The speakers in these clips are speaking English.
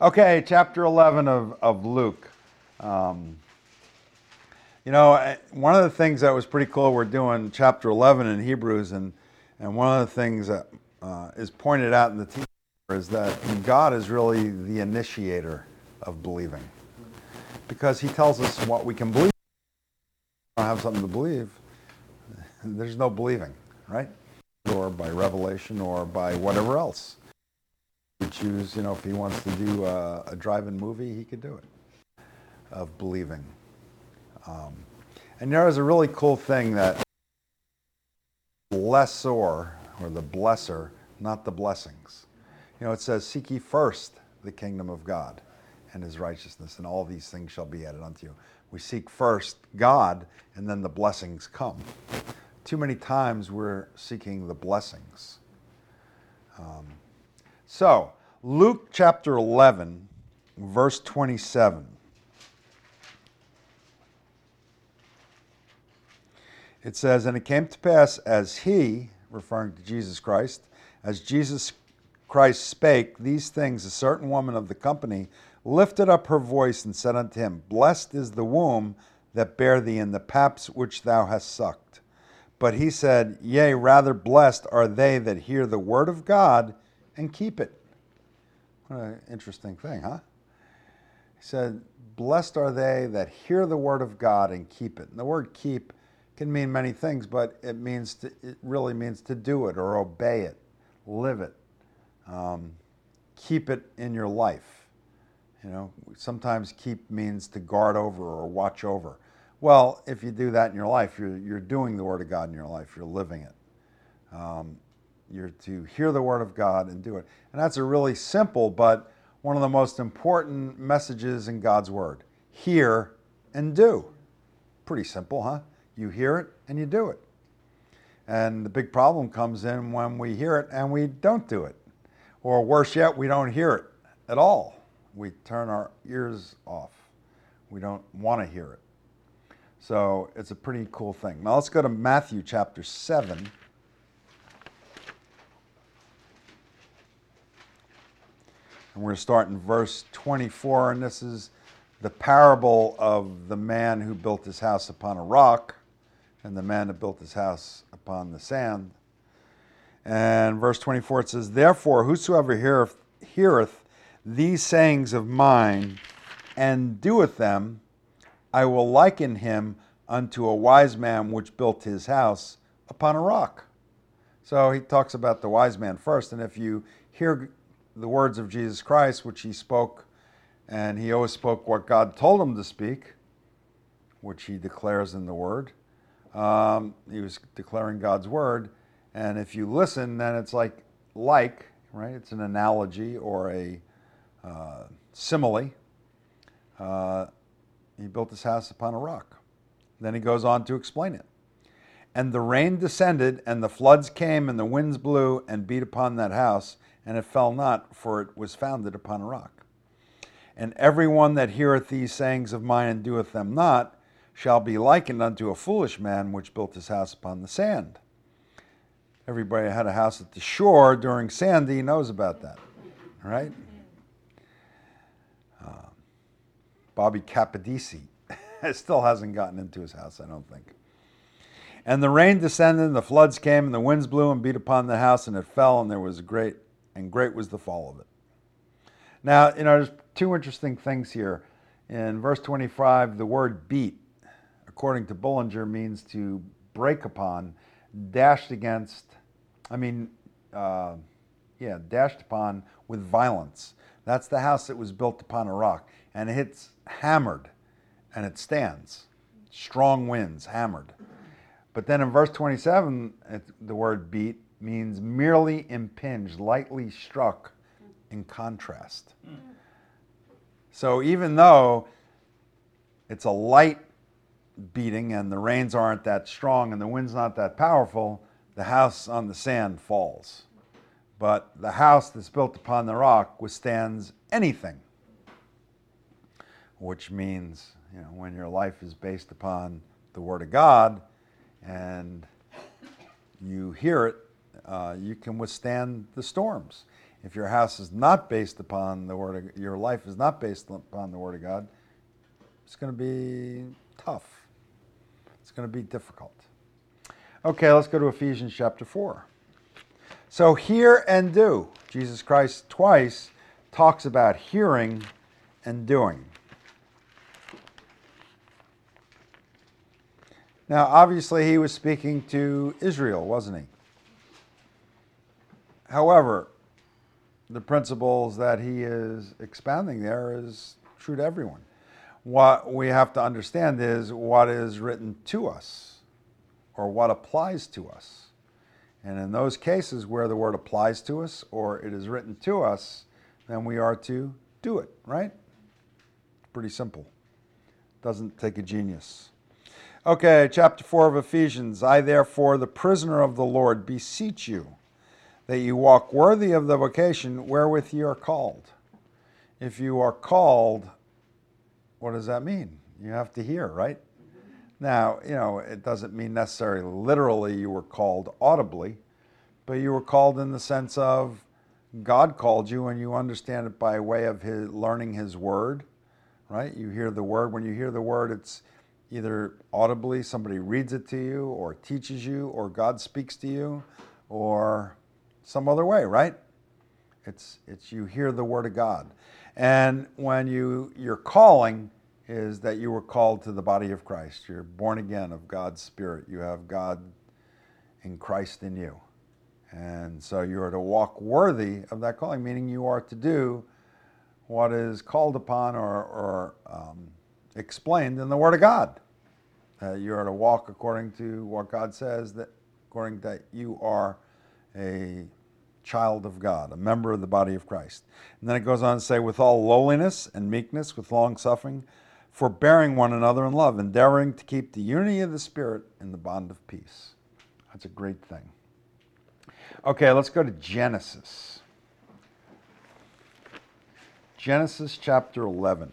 Okay, chapter 11 of Luke. Um, one of the things that was pretty cool, we're doing chapter 11 in Hebrews, and one of the things that is pointed out in the teaching is that God is really the initiator of believing. Because he tells us what we can believe. If we don't have something to believe, there's no believing, right? Or by revelation or by whatever else. We choose, if he wants to do a drive-in movie, he could do it, of believing. And there is a really cool thing that blessor, or the blesser, not the blessings. It says, seek ye first the kingdom of God and his righteousness, and all these things shall be added unto you. We seek first God, and then the blessings come. Too many times we're seeking the blessings. So, Luke chapter 11, verse 27. It says, and it came to pass as he, referring to Jesus Christ, as Jesus Christ spake these things, a certain woman of the company lifted up her voice and said unto him, blessed is the womb that bare thee, and the paps which thou hast sucked. But he said, yea, rather blessed are they that hear the word of God and keep it. What an interesting thing, huh? He said, blessed are they that hear the word of God and keep it. And the word keep can mean many things, but it really means to do it or obey it, live it, keep it in your life. Sometimes keep means to guard over or watch over. Well, if you do that in your life, you're doing the word of God in your life. You're living it. You're to hear the word of God and do it. And that's a really simple, but one of the most important messages in God's word. Hear and do. Pretty simple, huh? You hear it and you do it. And the big problem comes in when we hear it and we don't do it. Or worse yet, we don't hear it at all. We turn our ears off. We don't want to hear it. So it's a pretty cool thing. Now let's go to Matthew chapter 7. And we're going to start in verse 24, and this is the parable of the man who built his house upon a rock and the man that built his house upon the sand. And verse 24, it says, therefore, whosoever heareth these sayings of mine and doeth them, I will liken him unto a wise man which built his house upon a rock. So he talks about the wise man first, and if you hear the words of Jesus Christ, which he spoke, and he always spoke what God told him to speak, which he declares in the word. He was declaring God's word, and if you listen, then it's like, right? It's an analogy or a simile. He built his house upon a rock. Then he goes on to explain it. And the rain descended, and the floods came, and the winds blew and beat upon that house, and it fell not, for it was founded upon a rock. And every one that heareth these sayings of mine and doeth them not shall be likened unto a foolish man which built his house upon the sand. Everybody had a house at the shore during Sandy knows about that, right? Bobby Capodici still hasn't gotten into his house, I don't think. And the rain descended, and the floods came, and the winds blew and beat upon the house, and it fell, and great was the fall of it. Now, there's two interesting things here. In verse 25, the word beat, according to Bullinger, means to break upon, dashed upon with violence. That's the house that was built upon a rock. And it's hammered, and it stands. Strong winds, hammered. But then in verse 27, the word beat means merely impinged, lightly struck, in contrast. So even though it's a light beating and the rains aren't that strong and the wind's not that powerful, the house on the sand falls. But the house that's built upon the rock withstands anything. Which means, when your life is based upon the Word of God and you hear it, you can withstand the storms. If your house is not based upon the Word of, your life is not based upon the Word of God, it's going to be tough. It's going to be difficult. Okay, let's go to Ephesians chapter 4. So hear and do. Jesus Christ twice talks about hearing and doing. Now, obviously, he was speaking to Israel, wasn't he? However, the principles that he is expounding there is true to everyone. What we have to understand is what is written to us, or what applies to us. And in those cases where the word applies to us, or it is written to us, then we are to do it, right? Pretty simple. Doesn't take a genius. Okay, chapter 4 of Ephesians. I therefore, the prisoner of the Lord, beseech you, that you walk worthy of the vocation wherewith you are called. If you are called, what does that mean? You have to hear, right? Now, it doesn't mean necessarily literally you were called audibly, but you were called in the sense of God called you, and you understand it by way of learning His Word, right? You hear the Word. When you hear the Word, it's either audibly, somebody reads it to you, or teaches you, or God speaks to you, or some other way, right? It's you hear the Word of God. And when your calling is that you were called to the body of Christ. You're born again of God's Spirit. You have God in Christ in you. And so you are to walk worthy of that calling, meaning you are to do what is called upon or explained in the Word of God. You are to walk according to what God says, that according that you are a child of God, a member of the body of Christ. And then it goes on to say, with all lowliness and meekness, with long suffering, forbearing one another in love, endeavoring to keep the unity of the Spirit in the bond of peace. That's a great thing. Okay, let's go to Genesis. Genesis chapter 11.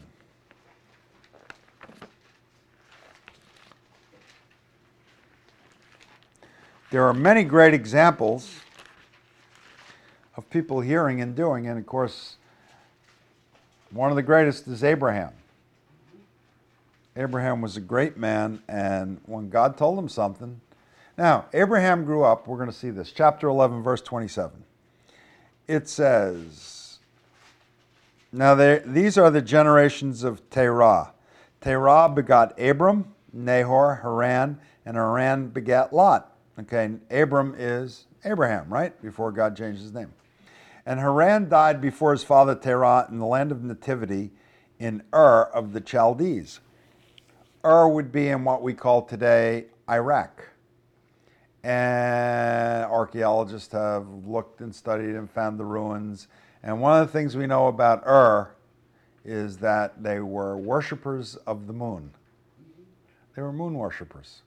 There are many great examples of people hearing and doing, and of course, one of the greatest is Abraham. Abraham was a great man, and when God told him something. Now, Abraham grew up, we're going to see this, chapter 11, verse 27. It says, now these are the generations of Terah. Terah begot Abram, Nahor, Haran, and Haran begat Lot. Okay, Abram is Abraham, right? Before God changed his name. And Haran died before his father Terah in the land of nativity in Ur of the Chaldees. Ur would be in what we call today Iraq. And archaeologists have looked and studied and found the ruins. And one of the things we know about Ur is that they were worshipers of the moon. They were moon worshipers.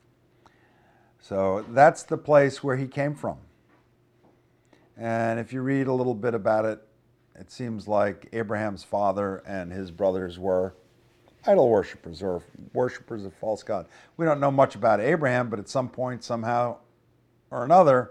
So that's the place where he came from. And if you read a little bit about it, it seems like Abraham's father and his brothers were idol worshipers or worshipers of false god. We don't know much about Abraham, but at some point, somehow or another,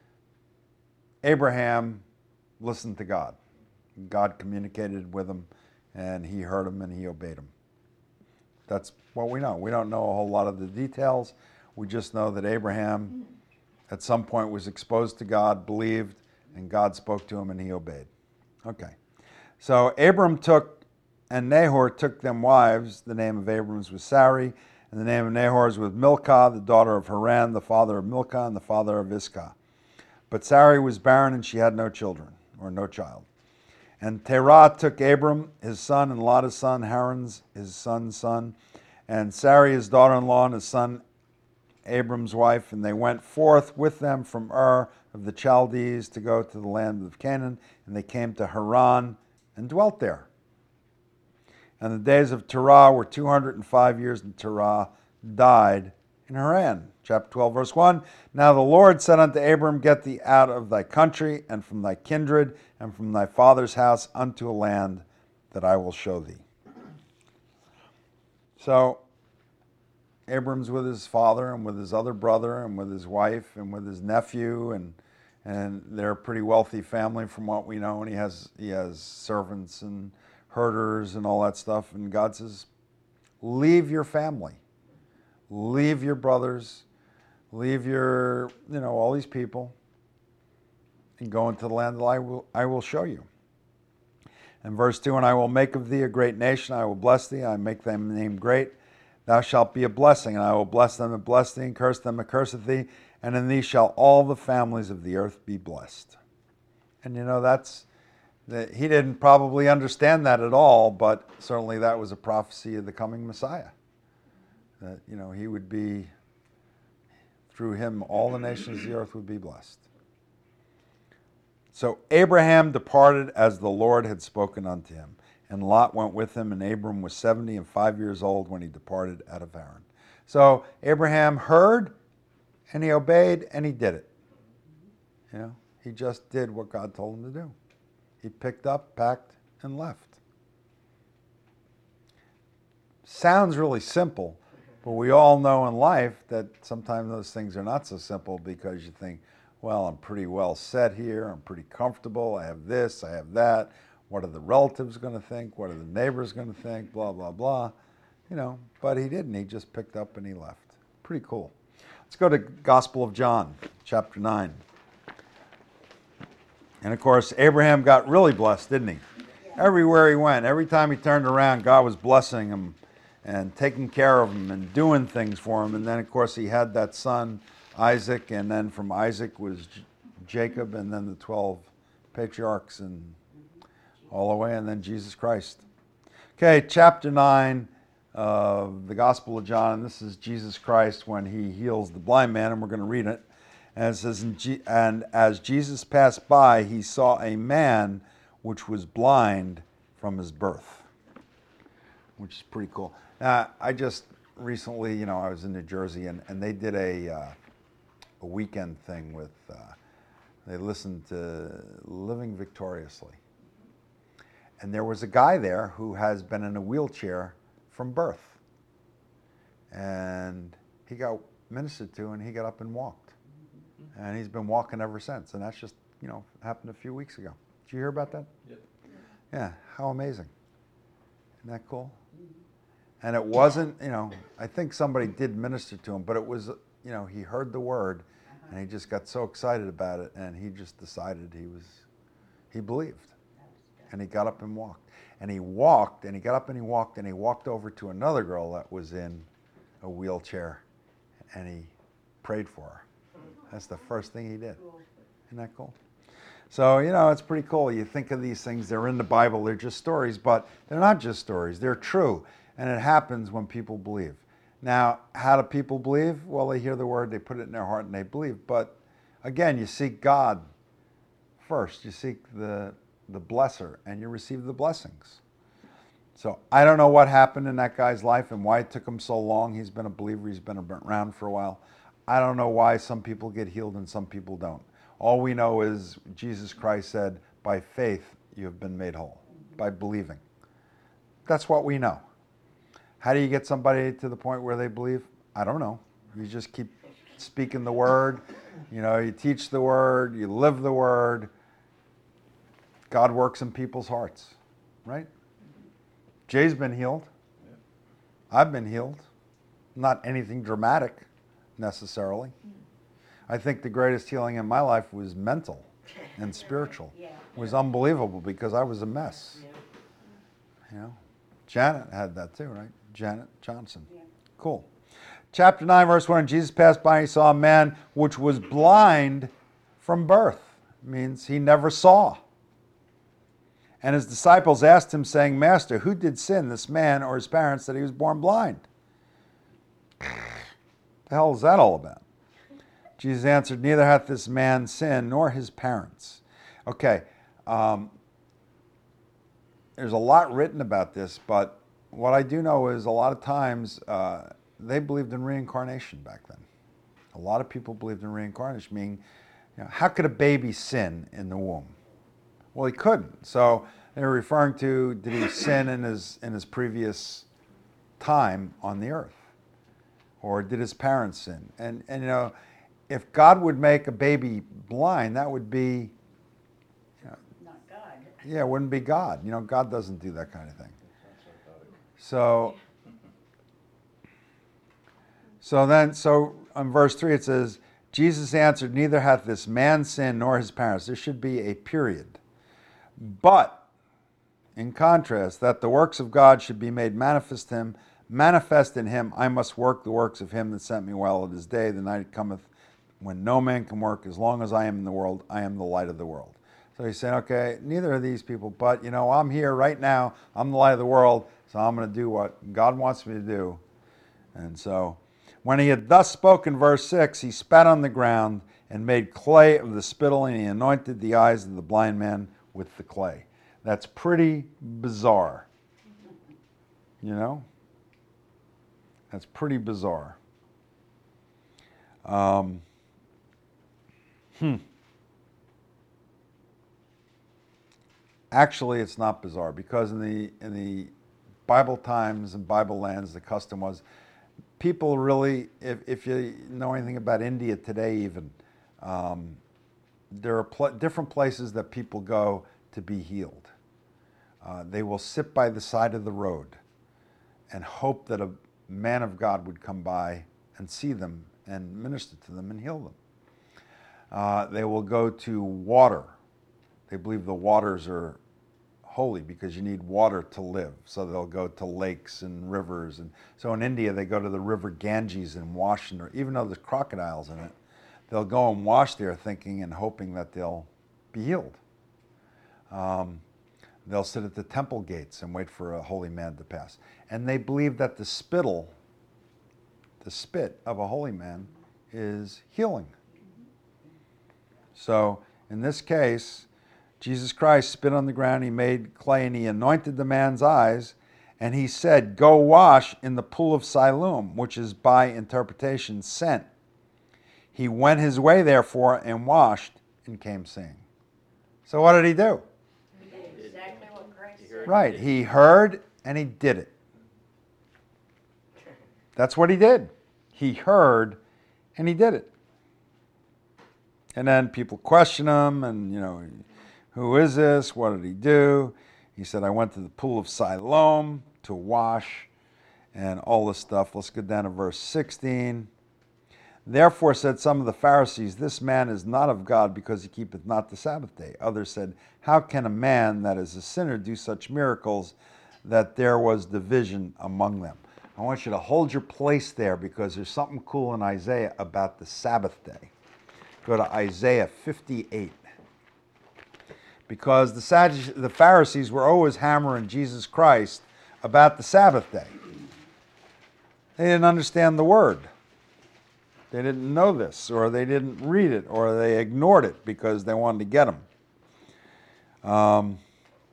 Abraham listened to God. God communicated with him, and he heard him and he obeyed him. That's what we know. We don't know a whole lot of the details. We just know that Abraham at some point was exposed to God, believed, and God spoke to him and he obeyed. Okay. So Abram and Nahor took them wives. The name of Abram's was Sarai, and the name of Nahor's was Milcah, the daughter of Haran, the father of Milcah, and the father of Iscah. But Sarai was barren, and she had no children, or no child. And Terah took Abram, his son, and Lot his son, Haran's his son's son, and Sarai his daughter-in-law, and his son Abram's wife, and they went forth with them from Ur of the Chaldees to go to the land of Canaan, and they came to Haran and dwelt there. And the days of Terah were 205 years, and Terah died in Haran. Chapter 12, verse 1. Now the Lord said unto Abram, get thee out of thy country, and from thy kindred, and from thy father's house, unto a land that I will show thee. So, Abram's with his father, and with his other brother, and with his wife, and with his nephew, and and they're a pretty wealthy family from what we know, and he has servants and herders and all that stuff. And God says, leave your family, leave your brothers, leave your, all these people, and go into the land that I will show you. And verse 2, and I will make of thee a great nation, I will bless thee, I make thy name great, thou shalt be a blessing, and I will bless them that bless thee, and curse them that curseth thee, and in thee shall all the families of the earth be blessed. And he didn't probably understand that at all, but certainly that was a prophecy of the coming Messiah. That, he would be, through him, all the nations of the earth would be blessed. So Abraham departed as the Lord had spoken unto him. And Lot went with him, and Abram was 75 years old when he departed out of Haran. So Abraham heard, and he obeyed, and he did it. He just did what God told him to do. He picked up, packed, and left. Sounds really simple, but we all know in life that sometimes those things are not so simple, because you think, well, I'm pretty well set here, I'm pretty comfortable, I have this, I have that. What are the relatives going to think? What are the neighbors going to think? Blah, blah, blah. But he didn't. He just picked up and he left. Pretty cool. Let's go to Gospel of John, chapter 9. And of course, Abraham got really blessed, didn't he? Everywhere he went, every time he turned around, God was blessing him and taking care of him and doing things for him. And then, of course, he had that son, Isaac, and then from Isaac was Jacob, and then the 12 patriarchs and all the way, and then Jesus Christ. Okay, chapter 9 of the Gospel of John, and this is Jesus Christ when he heals the blind man, and we're going to read it. And it says, and as Jesus passed by, he saw a man which was blind from his birth, which is pretty cool. Now, I just recently, I was in New Jersey, and they did a weekend thing with, they listened to Living Victoriously. And there was a guy there who has been in a wheelchair from birth. And he got ministered to, and he got up and walked. And he's been walking ever since. And that's just, happened a few weeks ago. Did you hear about that? Yep. Yeah, how amazing. Isn't that cool? And it wasn't, I think somebody did minister to him, but it was, he heard the word, and he just got so excited about it, and he just decided he believed. And he got up and walked. And he walked, and he got up and he walked over to another girl that was in a wheelchair, and he prayed for her. That's the first thing he did. Isn't that cool? So, it's pretty cool. You think of these things, they're in the Bible, they're just stories, but they're not just stories, they're true. And it happens when people believe. Now, how do people believe? Well, they hear the word, they put it in their heart, and they believe. But again, you seek God first. You seek the blesser, and you receive the blessings. So I don't know what happened in that guy's life and why it took him so long. He's been a believer. He's been around for a while. I don't know why some people get healed and some people don't. All we know is Jesus Christ said, by faith you have been made whole, by believing. That's what we know. How do you get somebody to the point where they believe? I don't know. You just keep speaking the word. You teach the word. You live the word. God works in people's hearts, right? Jay's been healed. I've been healed. Not anything dramatic, necessarily. I think the greatest healing in my life was mental and spiritual. It was unbelievable because I was a mess. Janet had that too, right? Janet Johnson. Cool. Chapter 9, verse 1, Jesus passed by, he saw a man which was blind from birth. It means he never saw. And his disciples asked him, saying, Master, who did sin, this man or his parents, that he was born blind? The hell is that all about? Jesus answered, neither hath this man sinned, nor his parents. Okay, there's a lot written about this, but what I do know is a lot of times they believed in reincarnation back then. A lot of people believed in reincarnation, meaning, how could a baby sin in the womb? Well, he couldn't. So they were referring to, did he sin in his previous time on the earth? Or did his parents sin? And if God would make a baby blind, that would be, Not God. yeah, it wouldn't be God. God doesn't do that kind of thing. So on verse 3 it says, Jesus answered, neither hath this man sinned nor his parents. There should be a period. But, in contrast, that the works of God should be made manifest in him, I must work the works of him that sent me while it is day. The night cometh when no man can work. As long as I am in the world, I am the light of the world. So he's saying, okay, neither of these people, but I'm here right now. I'm the light of the world, so I'm going to do what God wants me to do. And so, when he had thus spoken, verse 6, he spat on the ground and made clay of the spittle, and he anointed the eyes of the blind man with the clay. That's pretty bizarre. That's pretty bizarre. Actually, it's not bizarre, because in the Bible times and Bible lands, the custom was people really, if you know anything about India today even, there are different places that people go to be healed. They will sit by the side of the road and hope that a man of God would come by and see them and minister to them and heal them. They will go to water. They believe the waters are holy because you need water to live. So they'll go to lakes and rivers. And so in India, they go to the river Ganges and wash in there. Even though there's crocodiles in it, they'll go and wash there thinking and hoping that they'll be healed. They'll sit at the temple gates and wait for a holy man to pass. And they believe that the spit of a holy man, is healing. So in this case, Jesus Christ spit on the ground, he made clay, and he anointed the man's eyes, and he said, go wash in the pool of Siloam, which is by interpretation sent. He went his way, therefore, and washed, and came seeing. So what did he do? He did exactly what Christ said. Right, he heard and he did it. That's what he did. He heard and he did it. And then people question him, and who is this? What did he do? He said, I went to the pool of Siloam to wash, and all this stuff. Let's go down to verse 16. Therefore said some of the Pharisees, this man is not of God, because he keepeth not the Sabbath day. Others said, how can a man that is a sinner do such miracles, that there was division among them? I want you to hold your place there, because there's something cool in Isaiah about the Sabbath day. Go to Isaiah 58. Because the Pharisees were always hammering Jesus Christ about the Sabbath day. They didn't understand the word. They didn't know this, or they didn't read it, or they ignored it because they wanted to get him.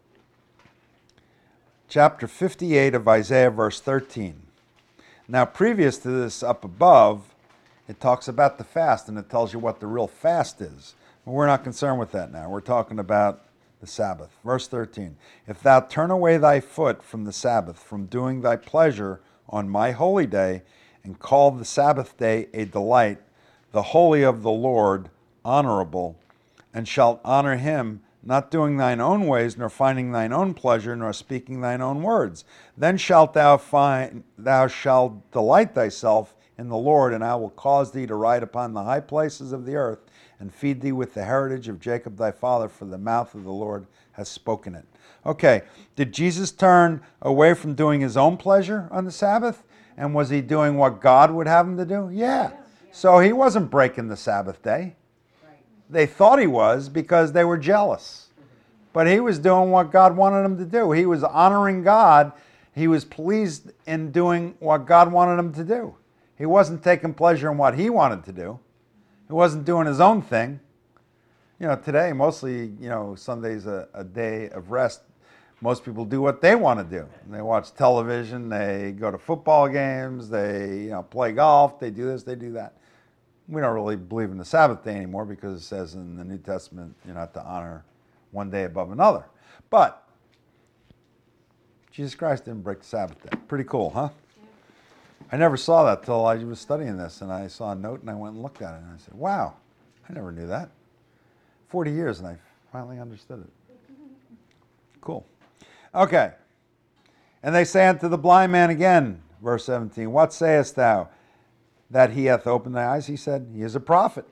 Chapter 58 of Isaiah, verse 13. Now, previous to this up above, it talks about the fast, and it tells you what the real fast is. But we're not concerned with that now. We're talking about the Sabbath. Verse 13. If thou turn away thy foot from the Sabbath, from doing thy pleasure on my holy day, and call the Sabbath day a delight, the holy of the Lord honorable, and shalt honor him, not doing thine own ways, nor finding thine own pleasure, nor speaking thine own words. Then shalt thou shalt delight thyself in the Lord, and I will cause thee to ride upon the high places of the earth, and feed thee with the heritage of Jacob thy father, for the mouth of the Lord has spoken it. Okay, did Jesus turn away from doing his own pleasure on the Sabbath? And was he doing what God would have him to do? Yeah. So he wasn't breaking the Sabbath day. They thought he was because they were jealous. But he was doing what God wanted him to do. He was honoring God. He was pleased in doing what God wanted him to do. He wasn't taking pleasure in what he wanted to do. He wasn't doing his own thing. Today, mostly, Sunday's a day of rest. Most people do what they want to do. They watch television, they go to football games, they play golf, they do this, they do that. We don't really believe in the Sabbath day anymore, because it says in the New Testament you're not to honor one day above another. But Jesus Christ didn't break the Sabbath day. Pretty cool, huh? I never saw that till I was studying this, and I saw a note, and I went and looked at it, and I said, wow, I never knew that. 40 years, and I finally understood it. Cool. Okay. And they say unto the blind man again, verse 17, what sayest thou? That he hath opened thy eyes? He said, he is a prophet.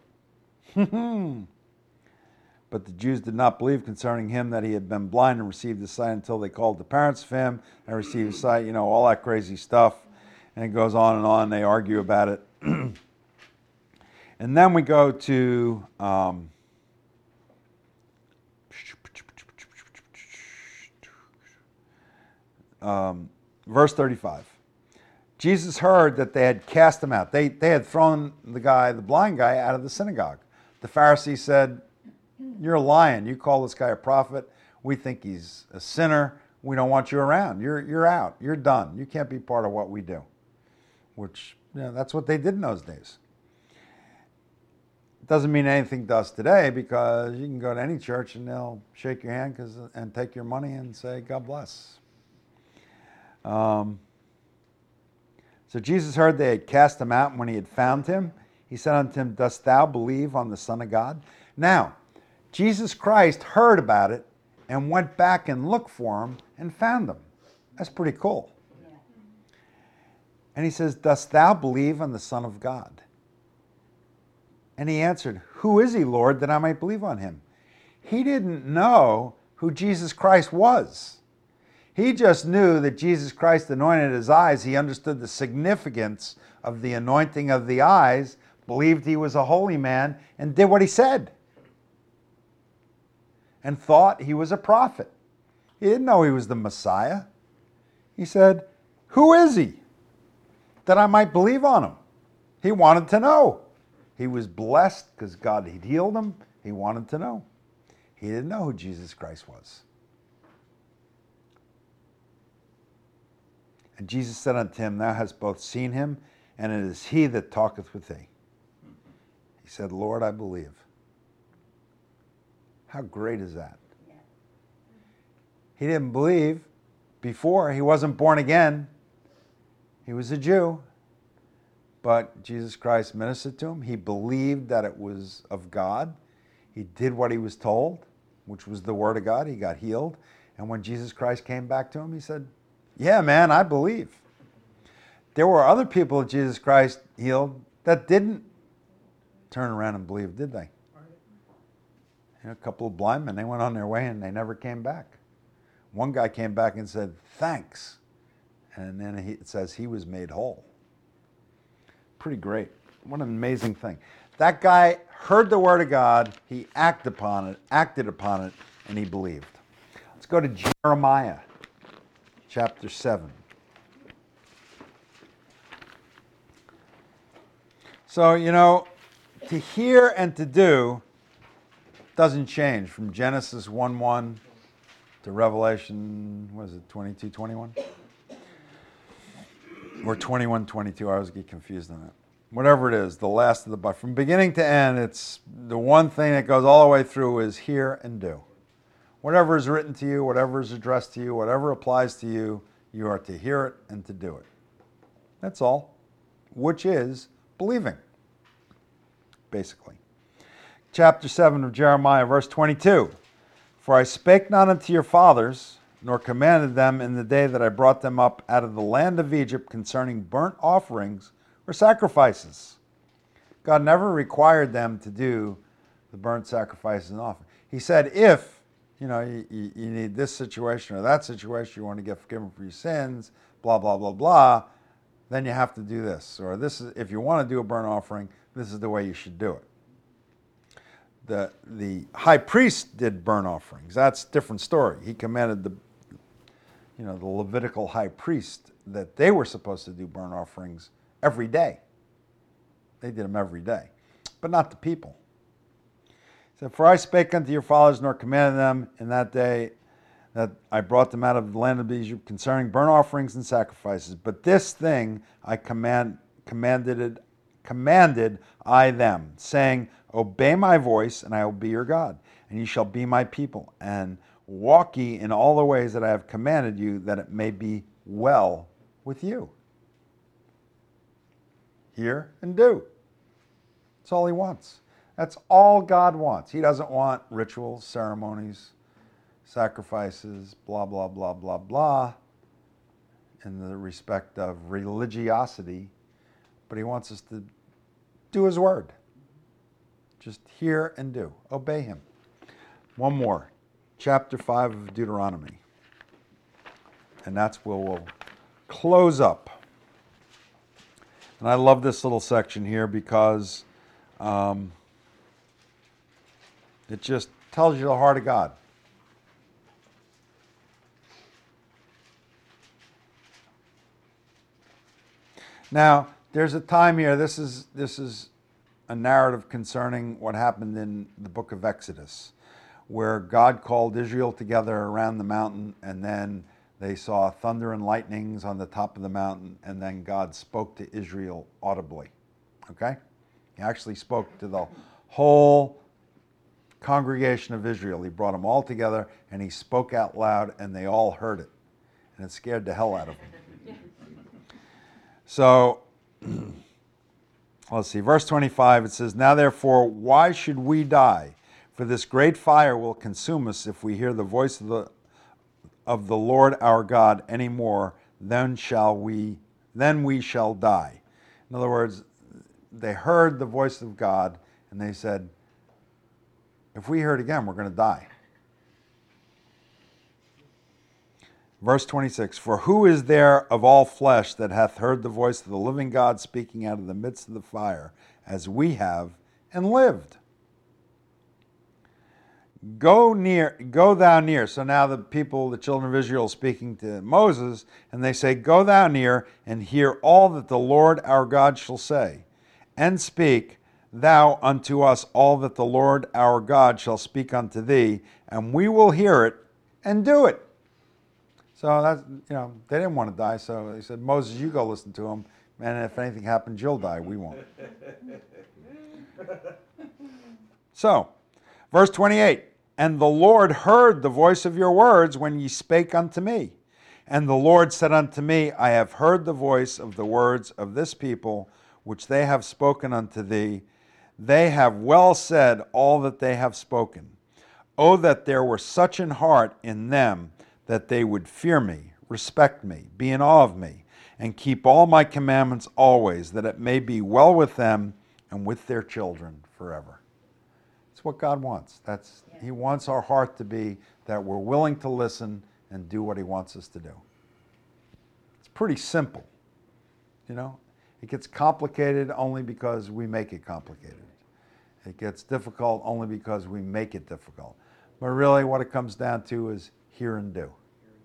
But the Jews did not believe concerning him that he had been blind and received his sight until they called the parents of him and received his sight, all that crazy stuff. And it goes on and on. They argue about it. And then we go to verse 35. Jesus heard that they had cast him out. They had thrown the blind guy, out of the synagogue. The Pharisees said, you're lying. You call this guy a prophet. We think he's a sinner. We don't want you around. You're out. You're done. You can't be part of what we do. Which, that's what they did in those days. It doesn't mean anything to us today, because you can go to any church and they'll shake your hand and take your money and say, God bless. So Jesus heard they had cast him out, and when he had found him, he said unto him, dost thou believe on the Son of God? Now, Jesus Christ heard about it and went back and looked for him and found him. That's pretty cool. Yeah. And he says, dost thou believe on the Son of God? And he answered, who is he, Lord, that I might believe on him? He didn't know who Jesus Christ was. He just knew that Jesus Christ anointed his eyes. He understood the significance of the anointing of the eyes, believed he was a holy man, and did what he said. And thought he was a prophet. He didn't know he was the Messiah. He said, who is he, that I might believe on him? He wanted to know. He was blessed because God had healed him. He wanted to know. He didn't know who Jesus Christ was. And Jesus said unto him, thou hast both seen him, and it is he that talketh with thee. He said, Lord, I believe. How great is that? Yeah. He didn't believe before. He wasn't born again. He was a Jew. But Jesus Christ ministered to him. He believed that it was of God. He did what he was told, which was the word of God. He got healed. And when Jesus Christ came back to him, he said, yeah, man, I believe. There were other people that Jesus Christ healed that didn't turn around and believe, did they? A couple of blind men, they went on their way and they never came back. One guy came back and said, thanks. And then it says he was made whole. Pretty great. What an amazing thing. That guy heard the word of God, he acted upon it, and he believed. Let's go to Jeremiah chapter 7. So, to hear and to do doesn't change from Genesis 1:1 to Revelation, 22:21? Or 21:22, I always get confused on that. Whatever it is, the last of the book. From beginning to end, it's the one thing that goes all the way through is hear and do. Whatever is written to you, whatever is addressed to you, whatever applies to you, you are to hear it and to do it. That's all, which is believing, basically. Chapter 7 of Jeremiah, verse 22. For I spake not unto your fathers, nor commanded them in the day that I brought them up out of the land of Egypt concerning burnt offerings or sacrifices. God never required them to do the burnt sacrifices and offering. He said, if you need this situation or that situation, you want to get forgiven for your sins, blah, blah, blah, blah, then you have to do this. Or this is, if you want to do a burnt offering, this is the way you should do it. The high priest did burnt offerings. That's a different story. He commanded the Levitical high priest that they were supposed to do burnt offerings every day. They did them every day, but not the people. He said, for I spake unto your fathers, nor commanded them in that day that I brought them out of the land of Egypt concerning burnt offerings and sacrifices. But this thing I commanded I them, saying, obey my voice, and I will be your God, and ye shall be my people, and walk ye in all the ways that I have commanded you, that it may be well with you. Hear and do. That's all he wants. That's all God wants. He doesn't want rituals, ceremonies, sacrifices, blah, blah, blah, blah, blah, in the respect of religiosity, but he wants us to do his word. Just hear and do. Obey him. One more. Chapter 5 of Deuteronomy. And that's where we'll close up. And I love this little section here because it just tells you the heart of God. Now, there's a time here, this is a narrative concerning what happened in the book of Exodus, where God called Israel together around the mountain, and then they saw thunder and lightnings on the top of the mountain, and then God spoke to Israel audibly. Okay? He actually spoke to the whole congregation of Israel. He brought them all together, and he spoke out loud, and they all heard it. And it scared the hell out of them. So, let's see, verse 25, it says, "Now therefore, why should we die? For this great fire will consume us if we hear the voice of the Lord our God any more, then we shall die." In other words, they heard the voice of God, and they said, if we hear it again, we're going to die. Verse 26, "For who is there of all flesh that hath heard the voice of the living God speaking out of the midst of the fire, as we have, and lived? Go thou near." So now the people, the children of Israel, speaking to Moses, and they say, "Go thou near, and hear all that the Lord our God shall say. And speak thou unto us all that the Lord our God shall speak unto thee, and we will hear it, and do it." So that's, they didn't want to die, so they said, "Moses, you go listen to him, and if anything happens, you'll die, we won't." So, verse 28, "And the Lord heard the voice of your words when ye spake unto me. And the Lord said unto me, I have heard the voice of the words of this people, which they have spoken unto thee. They have well said all that they have spoken. Oh, that there were such an heart in them, that they would fear me, respect me, be in awe of me, and keep all my commandments always, that it may be well with them and with their children forever." It's what God wants. He wants our heart to be that we're willing to listen and do what he wants us to do. It's pretty simple. It gets complicated only because we make it complicated. It gets difficult only because we make it difficult. But really what it comes down to is hear and do.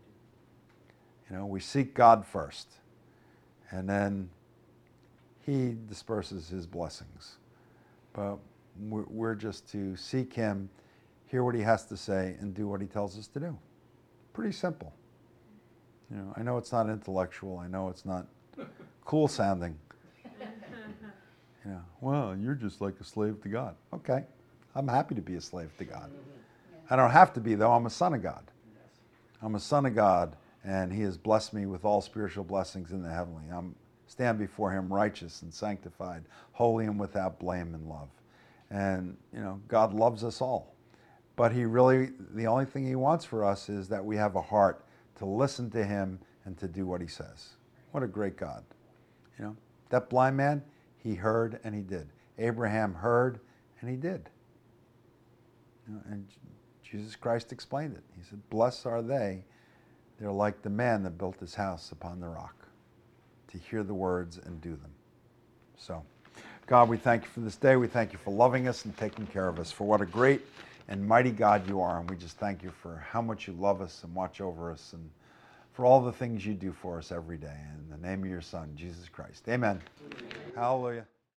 We seek God first, and then he disperses his blessings. But we're just to seek him, hear what he has to say, and do what he tells us to do. Pretty simple. I know it's not intellectual. I know it's not cool sounding. Well, you're just like a slave to God. Okay, I'm happy to be a slave to God. I don't have to be, though. I'm a son of God. I'm a son of God, and he has blessed me with all spiritual blessings in the heavenly. I'm stand before him righteous and sanctified, holy and without blame and love. And, God loves us all. But the only thing he wants for us is that we have a heart to listen to him and to do what he says. What a great God. That blind man, he heard and he did. Abraham heard and he did. And Jesus Christ explained it. He said, "Blessed are they. They're like the man that built his house upon the rock, to hear the words and do them." So, God, we thank you for this day. We thank you for loving us and taking care of us, for what a great and mighty God you are. And we just thank you for how much you love us and watch over us, and for all the things you do for us every day. In the name of your Son, Jesus Christ. Amen. Hallelujah.